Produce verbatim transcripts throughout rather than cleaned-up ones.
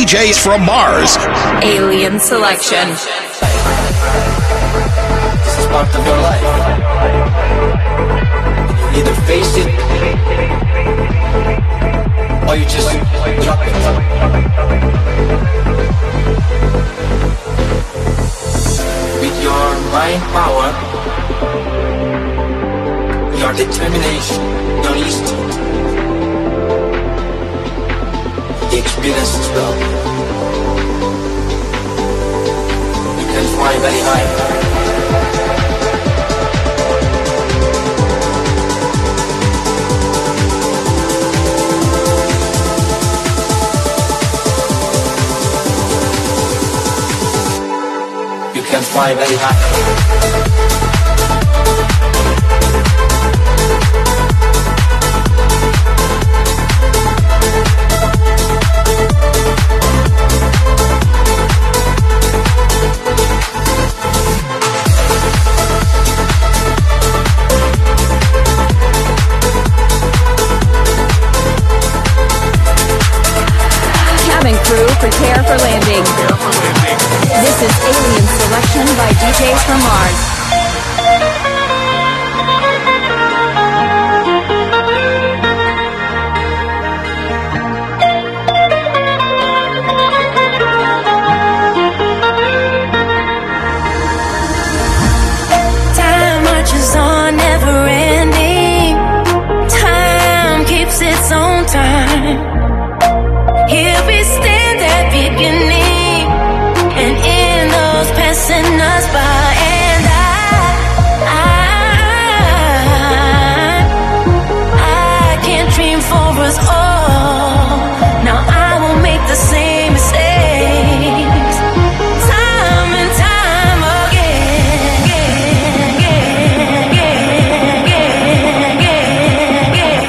Js from Mars. Alien Selection. This is part of your life. You either face it or you just drop it. With your mind power, your determination, your instinct, the experience as well, you can fly very high. Can fly very high. Cabin crew, prepare for landing. This is Alien Selection by D Js from Mars. Time marches on, never ending. Time keeps its own time. Here we stand at beginning, and in those passing us by, and I, I, I can't dream for us all. Now I won't make the same mistakes, time and time again, again, again, again, again,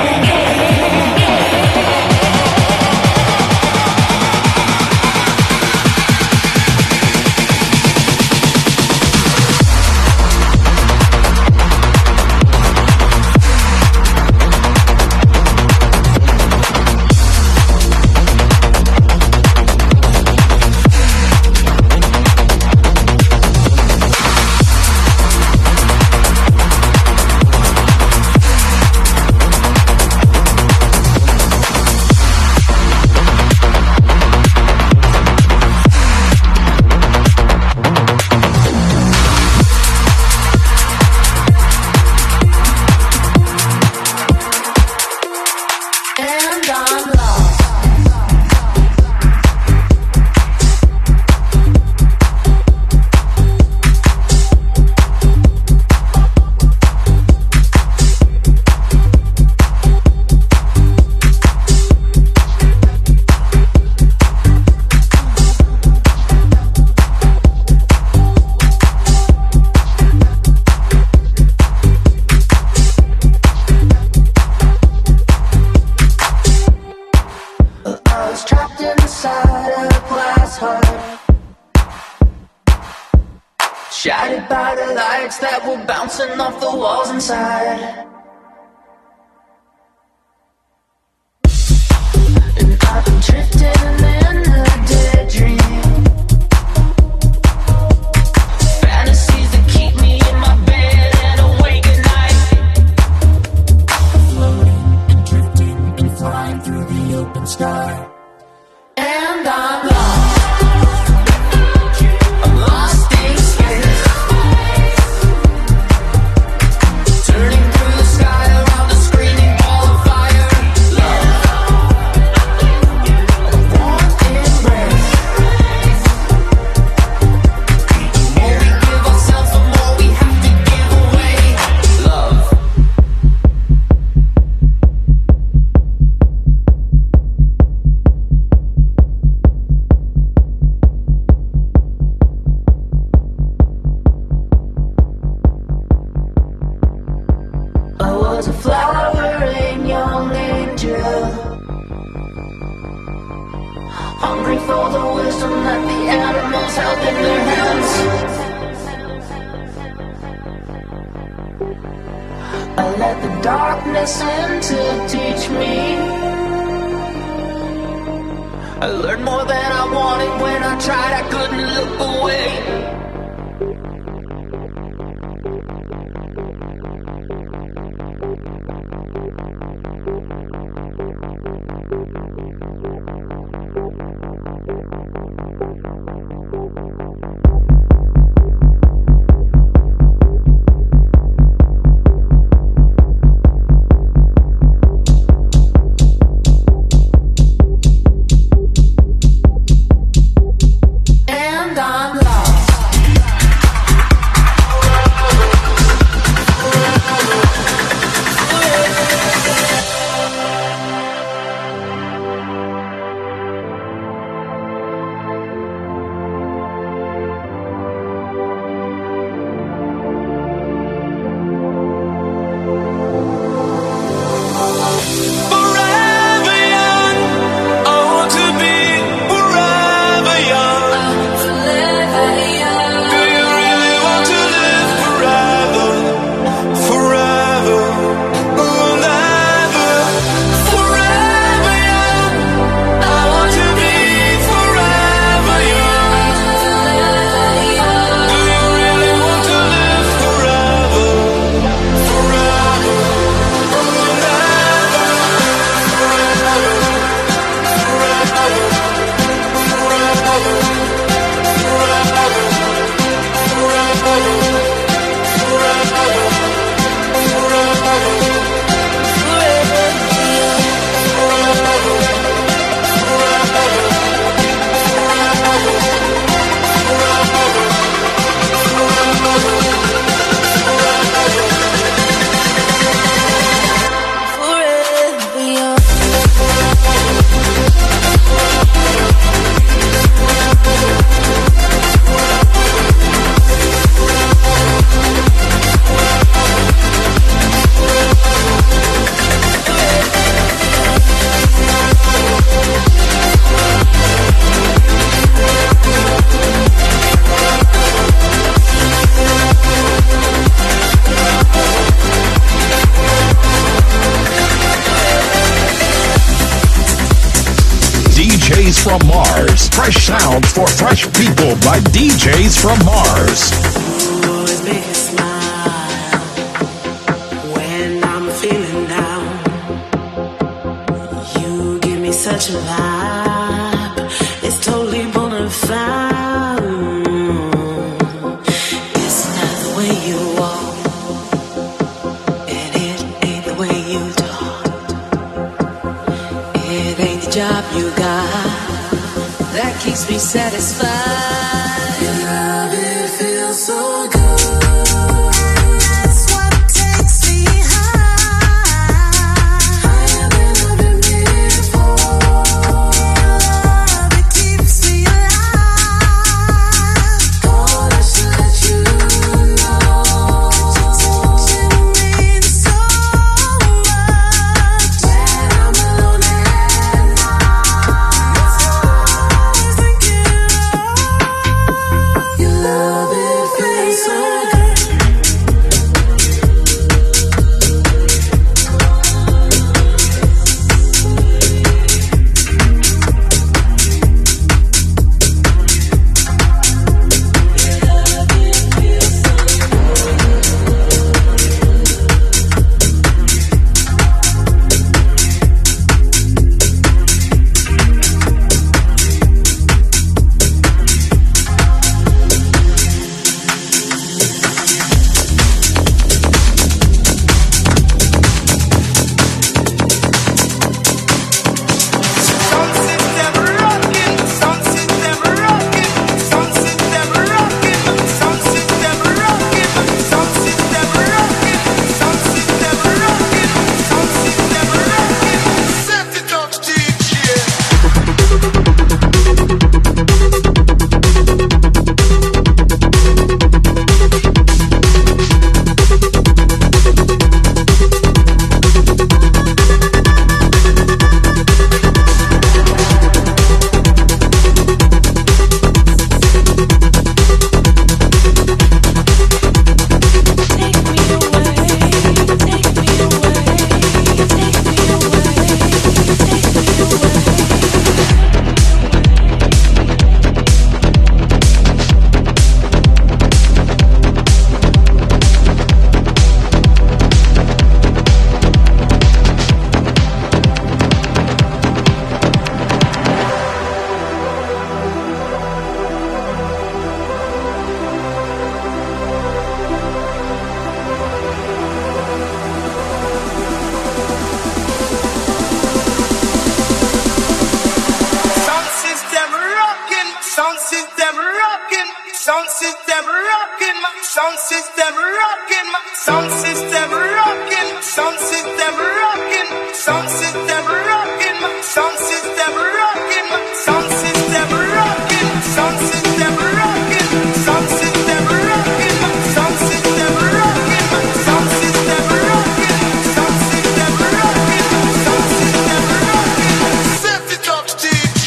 Shattered by the lights that were bouncing off the walls inside. And I've been drifting in a dead dream. Fantasies that keep me in my bed and awake at night. Floating and drifting and flying through the open sky. And I'm lost. A flowering young angel, hungry for the wisdom that the animals held in their hands. I let the darkness in to teach me. I learned more than I wanted. When I tried, I couldn't look away. From Mars. Fresh sounds for fresh people by D Js from Mars. You always make a smile when I'm feeling down. You give me such a vibe. It's totally bona fide. It's not the way you walk, and it ain't the way you talk. It ain't the job you got that keeps me satisfied. Your love, it feels so good. That's what takes me high. Higher than I've been before. Your love, it keeps me alive. God, I should let you know. It means so much when I'm alone at night. Thinking of system rocking, my sound system rocking, my sound system rocking, sound system rocking, sound system rocking, my sound system rocking, my sound system rocking, sound system rocking, sound system rocking, my sound system rocking, my sound system rocking, sound system rocking, sound system rocking. Set it up, D J.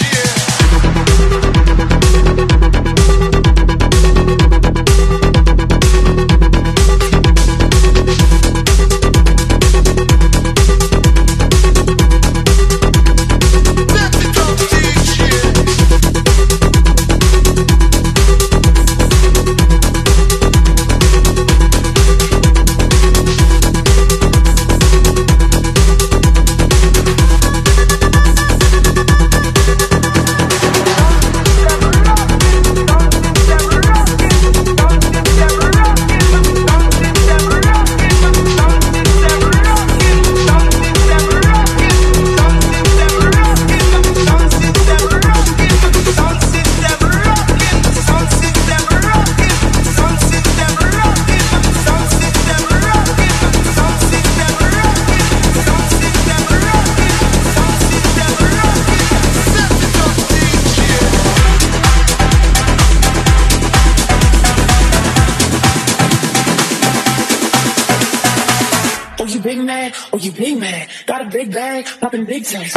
Oh, you big man, got a big bag, popping big tanks.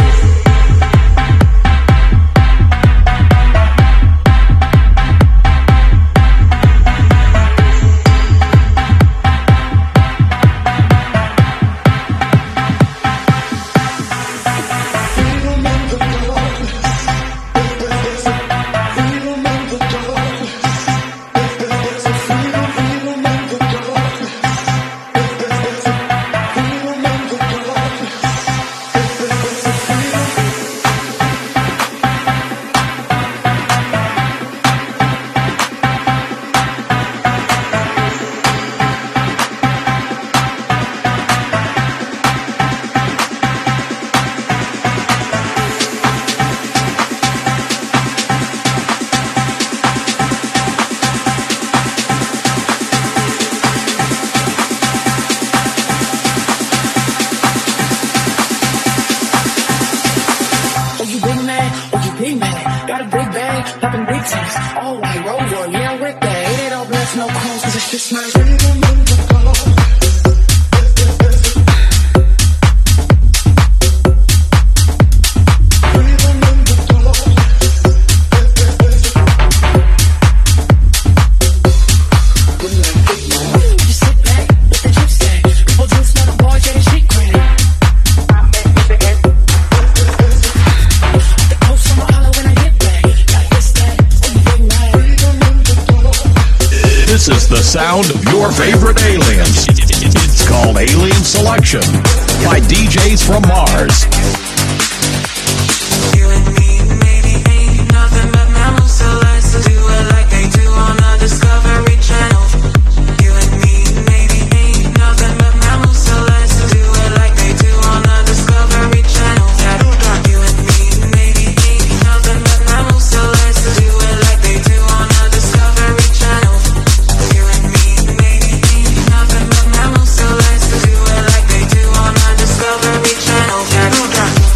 Popping big tanks, all white Rover, yeah, I'm with that. It don't bless no crumbs, cause it's just nice. This is the sound of your favorite aliens. It's called Alien Selection by D Js from Mars. You and me, maybe ain't nothing but mammals, so let's do it like they do on the Discovery Channel. You and me, maybe ain't nothing but mammals, so let's do it like they do on the Discovery Channel. You and me, maybe ain't nothing but mammals, so let's do it like they do on the Discovery Channel. You and me, maybe ain't nothing but mammals, so let's do it like they do on the Discovery Channel.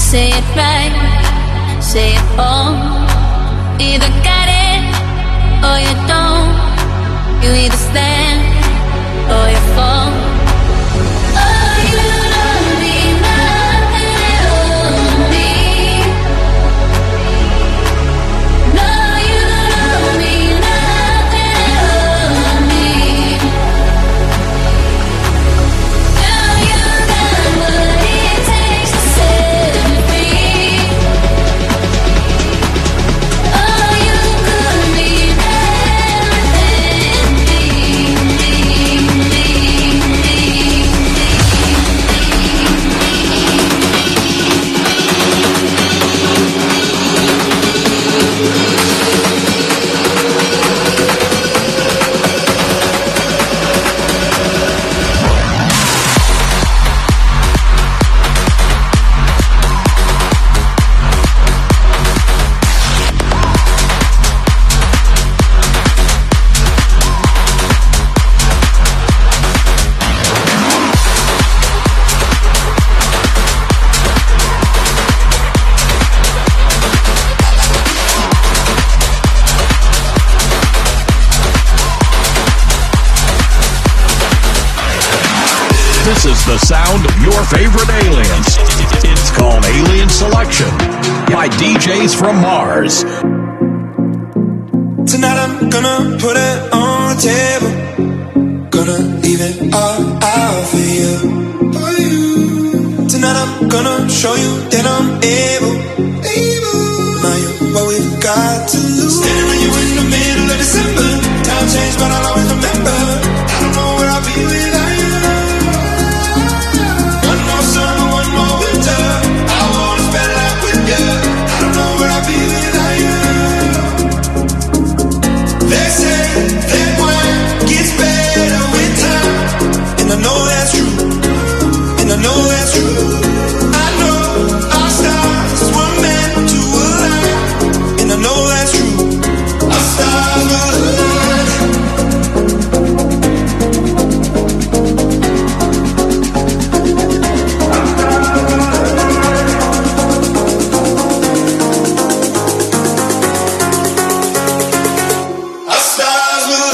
Say it right, say it all. Either got it or you don't. You either stand or you fall. Oh, you don't mean nothing to me. No, you don't mean nothing to me. Now you got what it takes to set me free. Oh, you could mean everything to me. This is the sound of your favorite aliens. It's called Alien Selection by D Js from Mars. Tonight I'm gonna put it on the table. Gonna leave it all out for you. For you. Tonight I'm gonna show you that I'm able. Able. Now you what we've got to lose. Standing with you in the middle of December. Time changed, but I'll always remember. I don't know where I'll be without you. One more summer, one more winter. I wanna spend life with you. I don't know where I'll be without you. They say that wine gets better with time, and I know that's true, and I know that's true. I know our stars were meant to align, and I know that's true. Our stars will align. Our stars will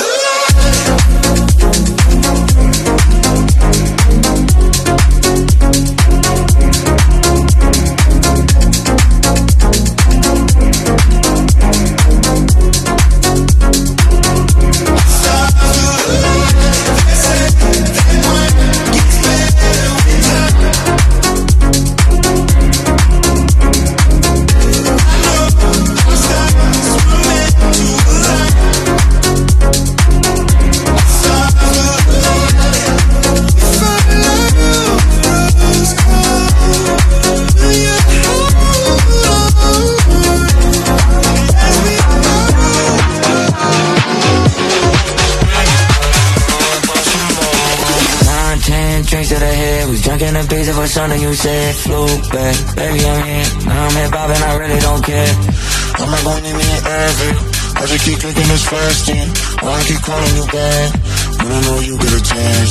drinks to the head, we drinking a piece of something you said. Flew back, baby I'm here. Now I'm here popping, I really don't care. I'm not gonna need me an average. I just keep drinking this fast in. Why I keep calling you back when I know you get a chance.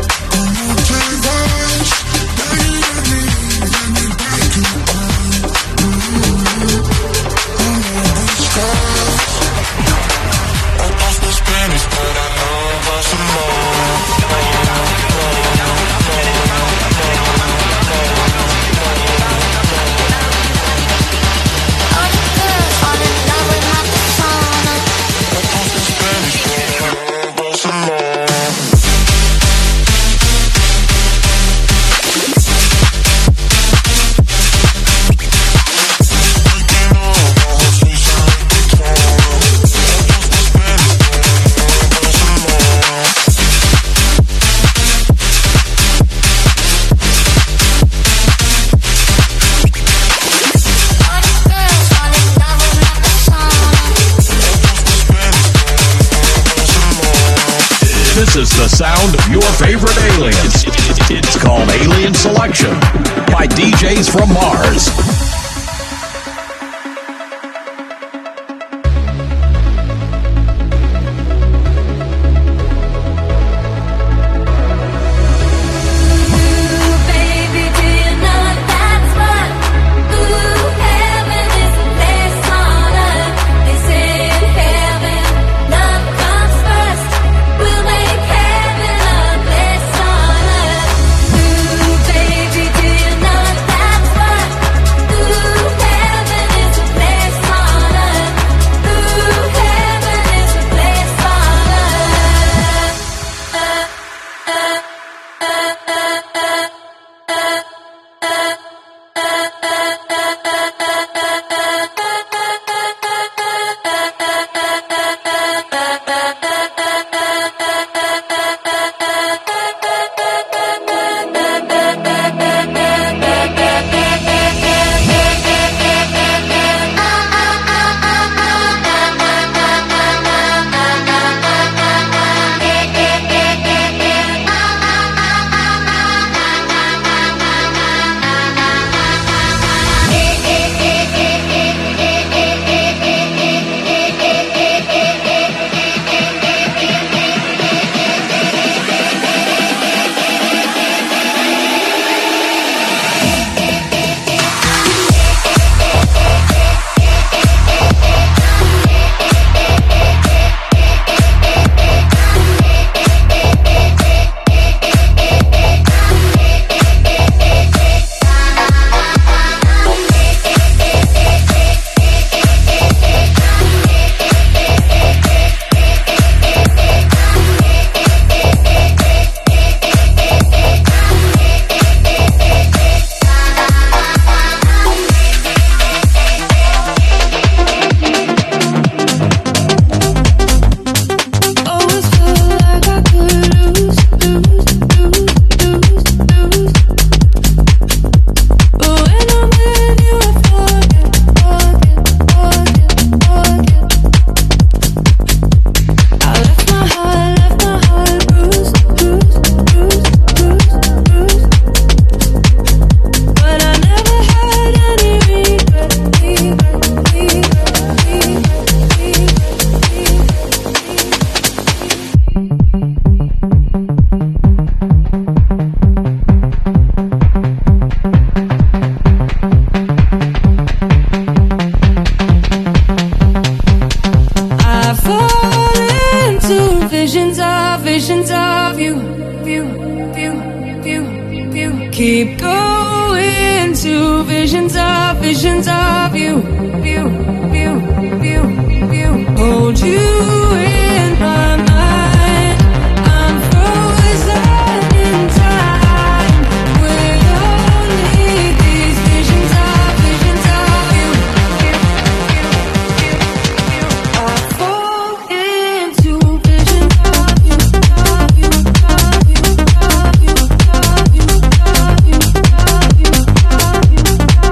I lost the Spanish, but I know about some more. This is the sound of your favorite aliens. It's called Alien Selection by D Js from Mars. Baby, do you know that's what into visions of, visions of you, you, you, you, you. Hold you in my mind. I'm frozen in time with only these visions of, visions of you, you, you, you, you. I fall into visions of you, of you, of you, of you, of you, of you, of you, of you, of you,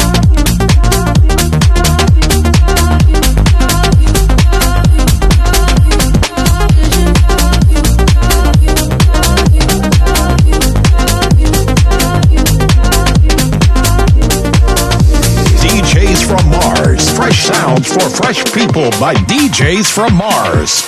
D Js from Mars. Fresh sounds for fresh people by D Js from Mars.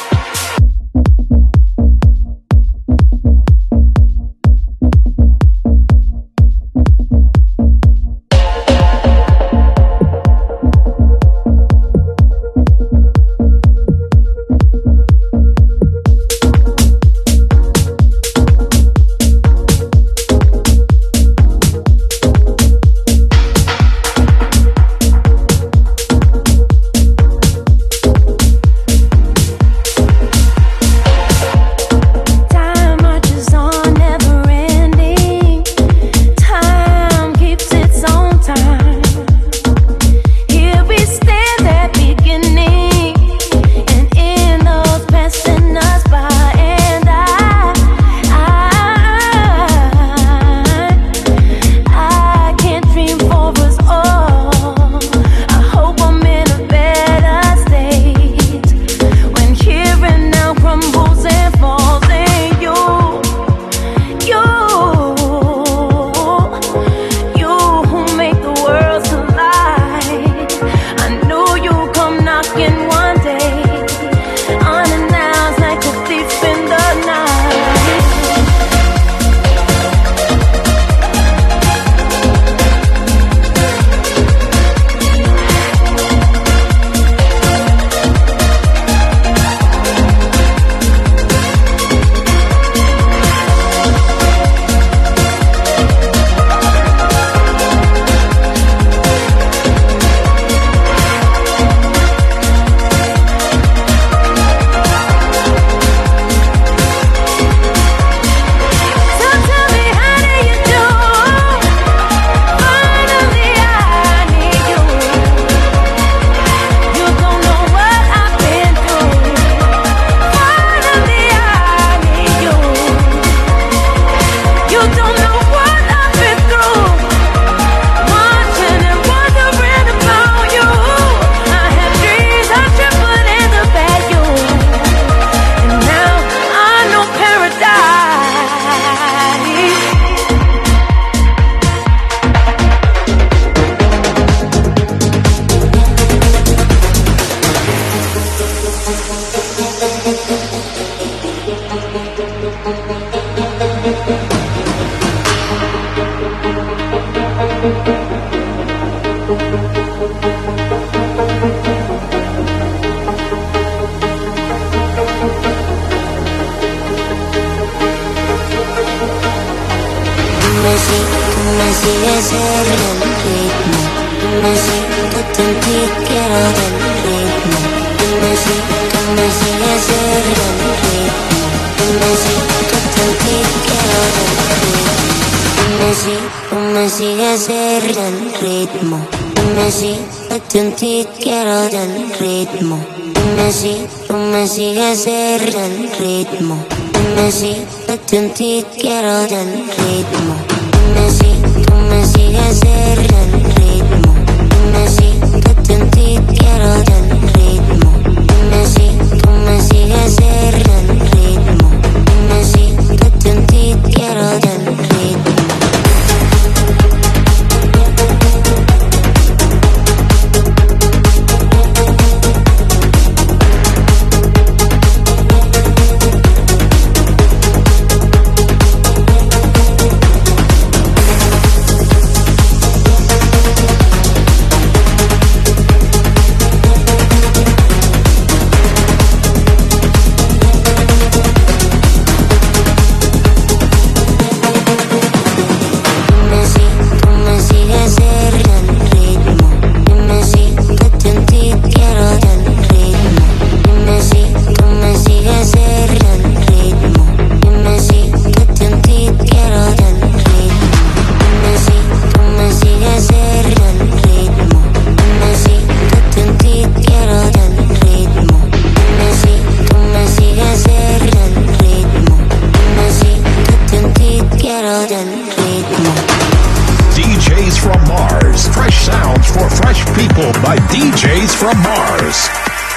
from Mars. Fresh sounds for fresh people by D Js from Mars.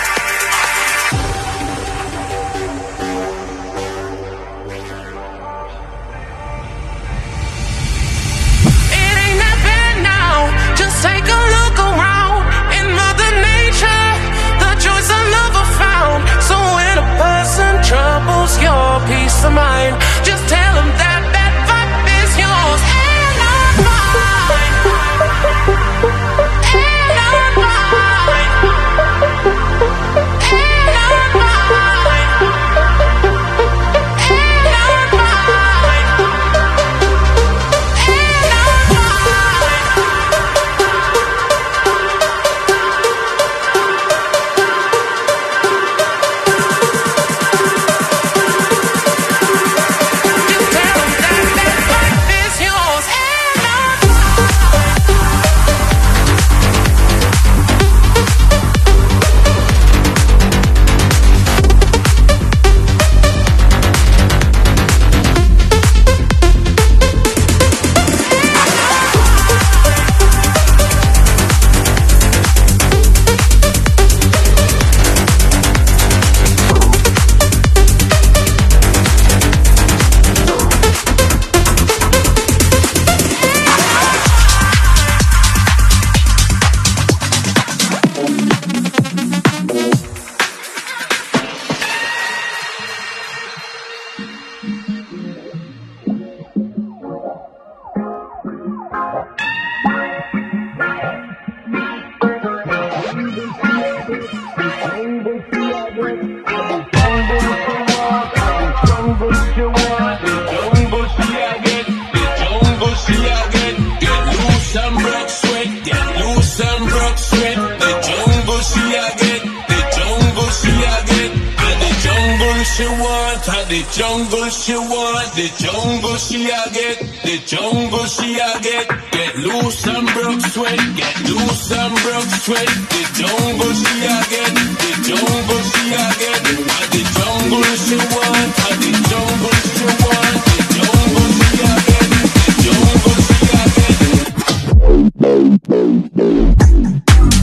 Take a look around in Mother Nature. The joys of love are found. So when a person troubles your peace of mind, just tell them that that vibe is yours and not mine. And not mine. And not mine. And not mine. And not mine. The jungle she want, the jungle she a get, the jungle she a get. Get loose and broke sweat, get loose and broke sweat. The jungle she a get, the jungle she a get. The jungle she want, the jungle she want, the jungle she a get, the jungle she a get.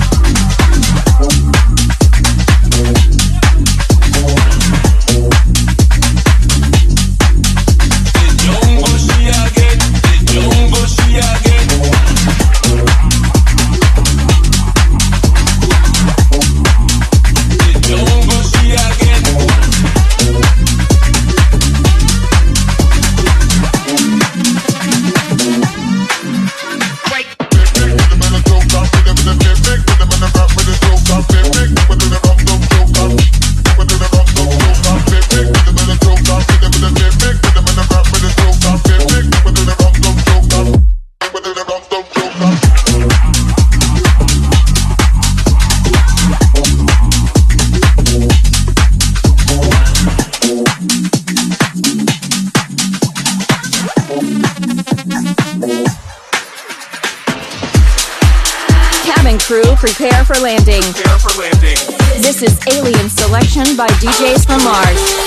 Crew, prepare for landing. Prepare for landing. This is Alien Selection by D Js from Mars.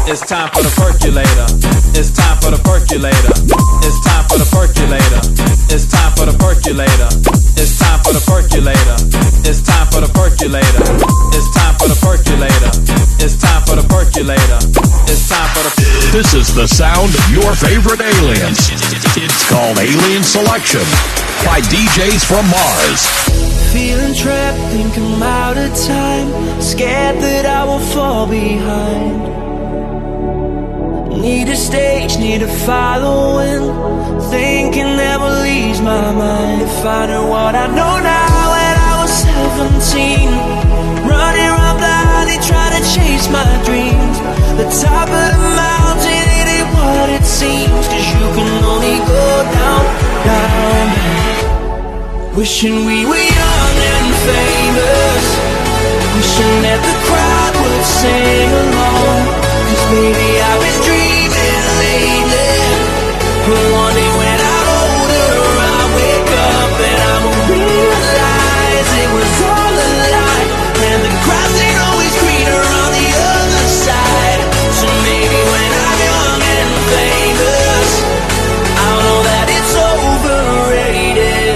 It's time for the percolator. It's time for the percolator. It's time for the percolator. It's time for the percolator. It's time for the percolator. It's time for the percolator. It's time for the percolator. It's time for the percolator. It's time for the. This is the sound of your favorite aliens. It's called Alien Selection by D Js from Mars. Feeling trapped, think I'm out of time. Scared that I will fall behind. Need a stage, need a following. Thinking never leaves my mind. If I knew what I know now when I was seventeen, running around blindly trying to chase my dreams. The top of the mountain, it ain't what it seems. Cause you can only go down, down, down. Wishing we were young and famous. Wishing that the crowd would sing along. Cause maybe I was dreaming lately. But one day when I'm older, I wake up and I'ma realize it was all a lie. And the grass ain't always greener on the other side. So maybe when I'm young and famous, I'll know that it's overrated.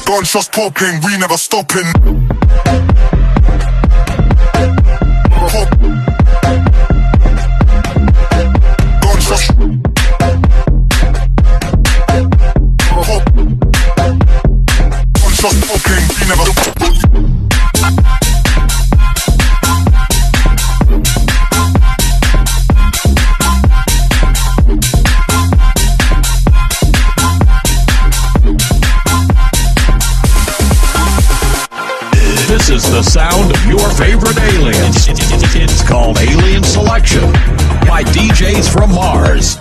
Gunshots popping, we never stopping. Pop. Gunshots. Pop. Gunshots popping, we never stopping. This is the sound of your favorite aliens. It's called Alien Selection by D Js from Mars.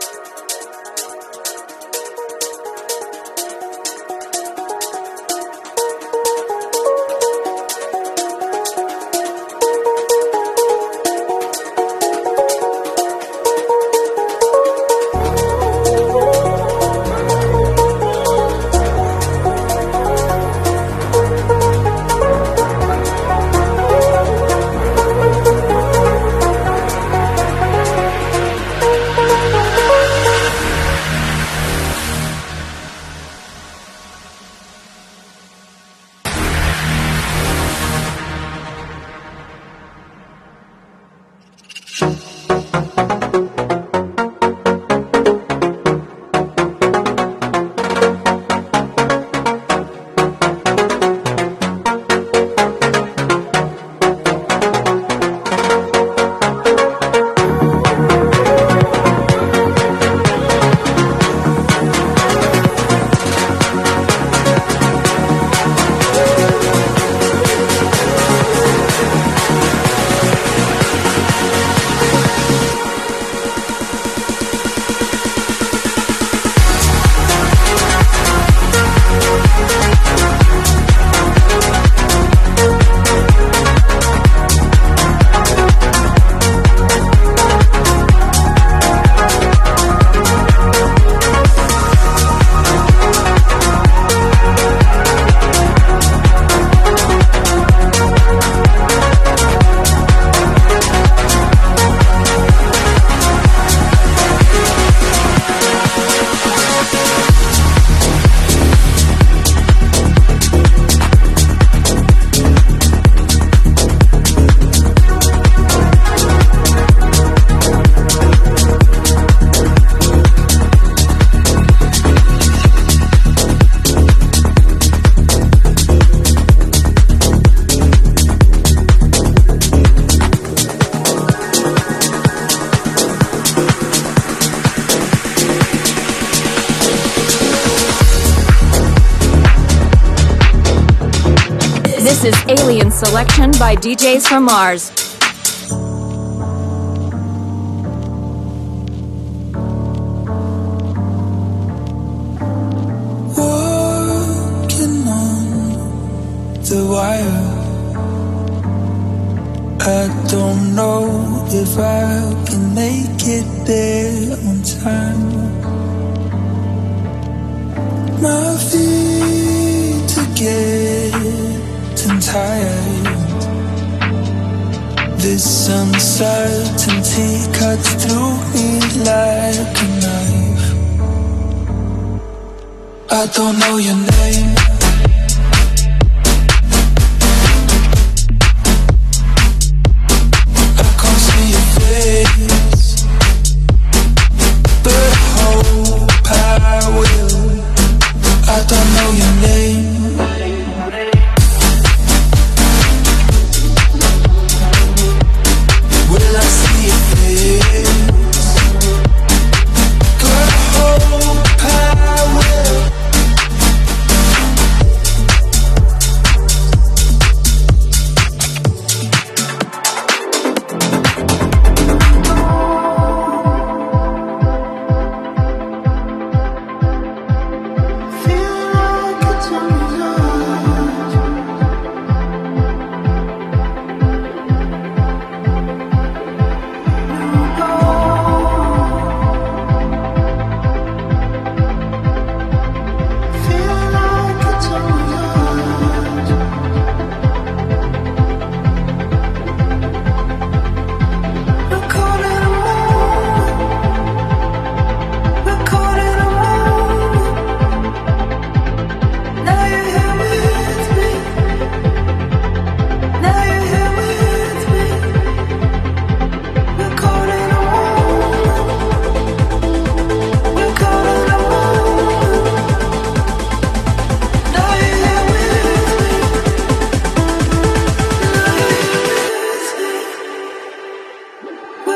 This is Alien Selection by D Js from Mars. Walking on the wire, I don't know if I can make it there on time. My feet are getting tired. This uncertainty cuts through me like a knife. I don't know your name. I can't see your face, but I hope I will. I don't know your name. Will I see your face? But I hope I will.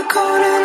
corner.